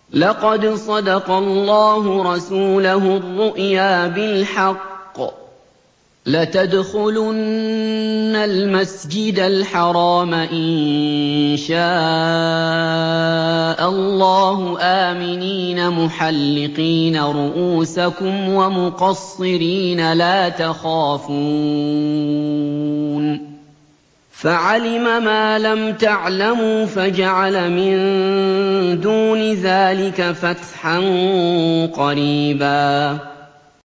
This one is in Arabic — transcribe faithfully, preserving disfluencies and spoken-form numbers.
لَقَدْ صَدَقَ اللَّهُ رَسُولَهُ الرُّؤْيَا بِالْحَقِّ ۖ لَتَدْخُلُنَّ الْمَسْجِدَ الْحَرَامَ إِن شَاءَ اللَّهُ آمِنِينَ مُحَلِّقِينَ رُءُوسَكُمْ وَمُقَصِّرِينَ لَا تَخَافُونَ ۖ فَعَلِمَ مَا لَمْ تَعْلَمُوا فَجَعَلَ مِن دُونِ ذَٰلِكَ فَتْحًا قَرِيبًا